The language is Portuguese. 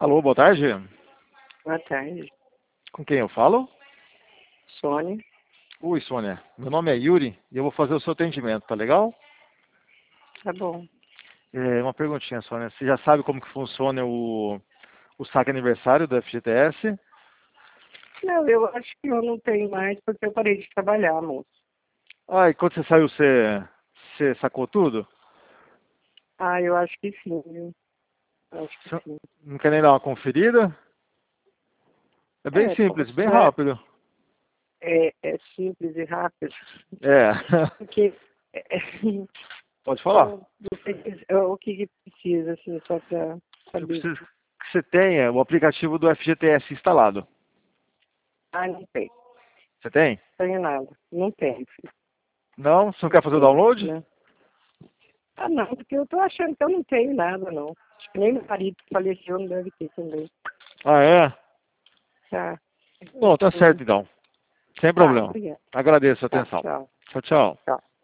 Alô, boa tarde. Boa tarde, Com quem eu falo? Sônia. Oi, Sônia. Meu nome é Yuri e eu vou fazer o seu atendimento, tá legal? Tá bom. Uma perguntinha, Sônia. Você já sabe como que funciona o saque aniversário do FGTS? Não, eu acho que eu não tenho mais porque eu parei de trabalhar, moço. Ah, e quando você saiu, você sacou tudo? Ah, eu acho que sim, viu? Acho que Você sim. não quer nem dar uma conferida? É bem simples, bem Não é, rápido. é simples e rápido. É. Porque Pode falar. o que precisa, assim, só pra Eu saber. preciso que você tenha o aplicativo do FGTS instalado. Ah, não tem. Você tem? Não tenho nada. Não tenho, filho. Não? Você não Não quer fazer o tenho, download? né? Ah, não, porque eu tô achando que eu não tenho nada, não. Acho que nem meu marido que faleceu não deve ter também. Ah, é? Tá. Bom, tá certo então. Sem Tá, problema. obrigada. Agradeço a Tá, atenção. tchau. Tchau, tchau. Tchau.